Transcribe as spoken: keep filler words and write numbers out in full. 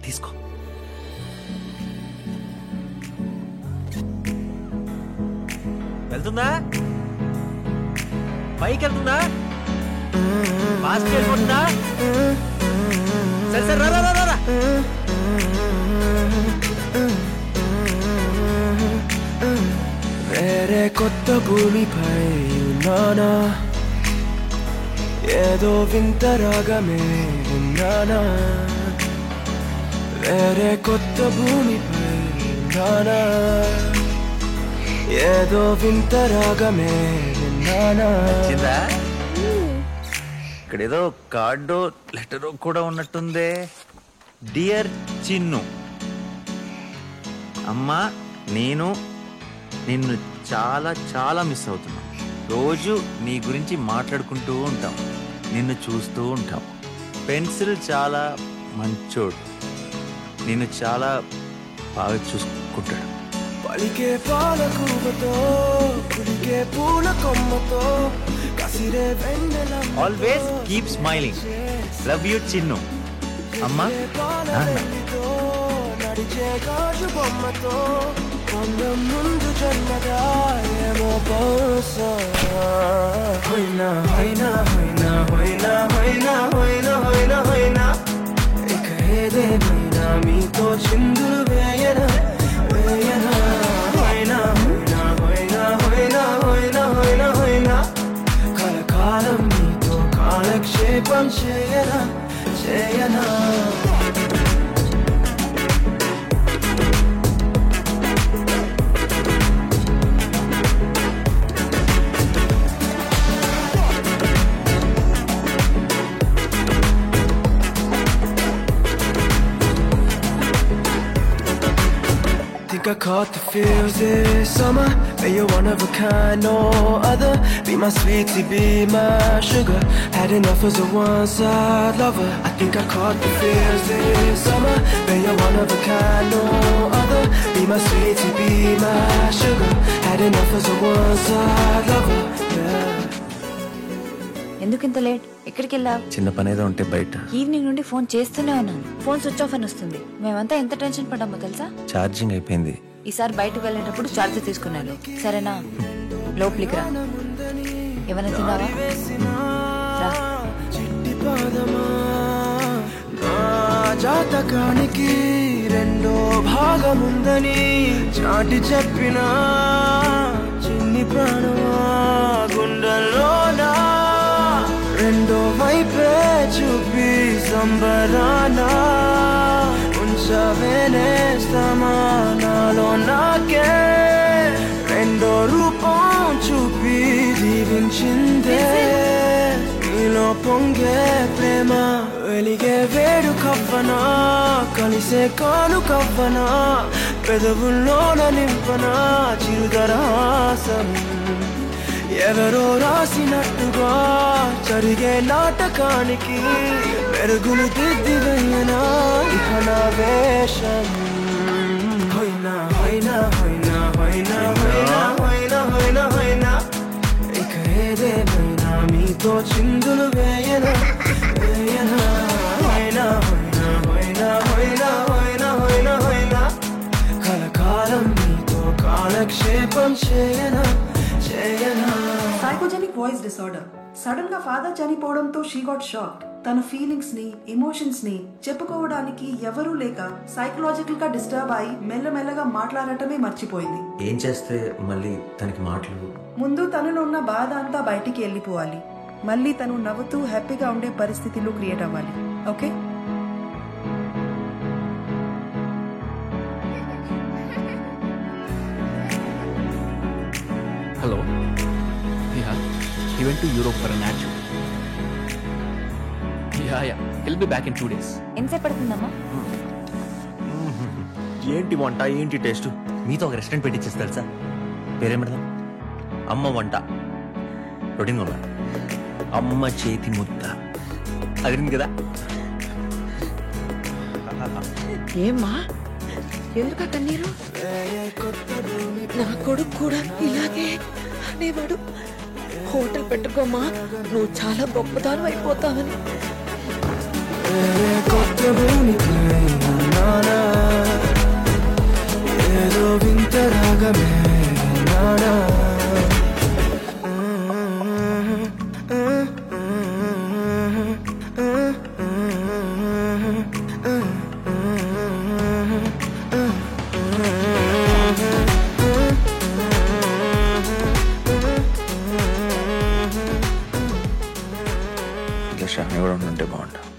తీసుకో. వెళ్తుందా? పైకి వెళ్తుందా? ఫాస్ట్ వెళ్ళిపోతుందా? సరే సరే రా రా రా. వేరే కొత్త భూమిపై ఉన్నానా, ఏదో వింత రాగమే విన్నానా. వేరే కొత్త భూమిపై ఉన్నానా, ఏదో వింత రాగమే విన్నానా. వచ్చిందా? ఇక్కడేదో కార్డో లెటరో కూడా ఉన్నట్టుందే. డియర్ చిన్ను, అమ్మా నేను నిన్ను చాలా చాలా మిస్ అవుతున్నా. రోజు నీ గురించి మాట్లాడుకుంటూ ఉంటాం, నిన్ను చూస్తూ ఉంటాం. పెన్సిల్ చాలా మంచోడు, నిన్ను చాలా బాగా చూసుకుంటాడు. పలికే పాలకూవతో కులికే పూల కొమ్మతో కసిరే వెన్నెల always keep smiling. Love you Chinnu. అమ్మా నడిచే గాజు బొమ్మతో కొందం ముందు జన్మదా ఏమో బహుశా. హోయినా హోయినా హోయినా హోయినా హోయినా హోయినా హోయినా హోయినా ఇక ఏదేమైనా మీతో చిందులు వేయనా వేయనా. హోయినా హోయినా హోయినా హోయినా హోయినా హోయినా హోయినా కలకాలం మీతో కాలక్షేపం చేయనా చేయనా. Think I caught the feels this summer, but you're one of a kind, no other. Be my sweetie, be my sugar. Had enough as a one-side lover. I think I caught the feels this summer, but you're one of a kind, no other. Be my sweetie, be my sugar. Had enough as a one-side lover. Yeah. ఎందుకు ఇంత late? ఎక్కడికి వెళ్ళావు? చిన్న పని ఏదో ఉంటే బయట. Evening నుండి ఫోన్ చేస్తూనే ఉన్నాను, ఫోన్ స్విచ్ ఆఫ్ అని వస్తుంది. మేమంతా ఎంత టెన్షన్ పడ్డామో తెలుసా? ఛార్జింగ్ అయిపోయింది. ఈసారి బయటకు వెళ్ళేటప్పుడు ఛార్జర్ తీసుకున్నాను, సరేనా? లోపలికి రా. ఏమైనా తిన్నావా? జాతకానికి రెండో భాగముందని చాటి చెప్పిన చిన్ని ప్రాణమా గుండెల్లోనా రెండో వైపే చూపి సంబరానా ఉంచవేనే సమానాలో నాకే రెండో రూపం చూపి దీవించిందే నీలో పొంగే ప్రేమ వెలిగే వేడు కవ్వనా కలిసే కాను కవ్వనా పెదవుల్లోన నింపనా చిరుదరహాసం ఎవరో రాసినట్టుగా జరిగే నాటకానికి మెరుగులు దిద్ది వెయ్యనా ఇహ నా వేషం. హోయినా హోయినా హోయినా హోయినా హోయినా హోయినా హోయినా హోయినా ఇక ఏదేమైనా మీతో చిందులు వేయనా వేయనా. హోయినా హోయినా హోయినా హోయినా హోయినా హోయినా హోయినా కలకాలం మీతో కాలక్షేపం చేయనా చేయనా. Psychogenic voice disorder. సడన్ గా ఫాదర్ చనిపోవడంతో షీ గాట్ షాక్డ్. తన ఫీలింగ్స్ ని ఎమోషన్స్ ని చెప్పుకోవడానికి ఎవరూ లేక సైకలాజికల్ గా డిస్టర్బ్ అయి మెల్లమెల్లగా మాట్లాడటమే మర్చిపోయింది. ఏం చేస్తే మళ్ళీ తనకి మాటలు? ముందు తనలో ఉన్న బాధ అంతా బయటికి వెళ్ళిపోవాలి, మళ్ళీ తను నవ్వుతూ హ్యాపీగా ఉండే పరిస్థితులు క్రియేట్ అవ్వాలి. Okay? Hello. Yeah, he went to Europe for an ad shoot. Yeah, yeah. He'll be back in two days. ఎంతసేపు పడుతుందమ్మా? ఏంటి వంట ఏంటి టేస్ట్? మీతో ఒక రెస్టారెంట్ పెట్టించేసి తెలుసా? పేరేం పెడదాం? అమ్మ వంట. రొటీన్ వంట. అమ్మ చేతి ముద్ద. అదిరింది కదా? ఏమ్మా ఎందుకు కన్నీరు? నా కొడుకు కూడా ఇలాగే అనేవాడు. హోటల్ పెట్టుకోమా, నువ్వు చాలా గొప్పదానం అయిపోతావని. కొత్త భూమిపై అని కూడా ఉంటే బాగుంటా.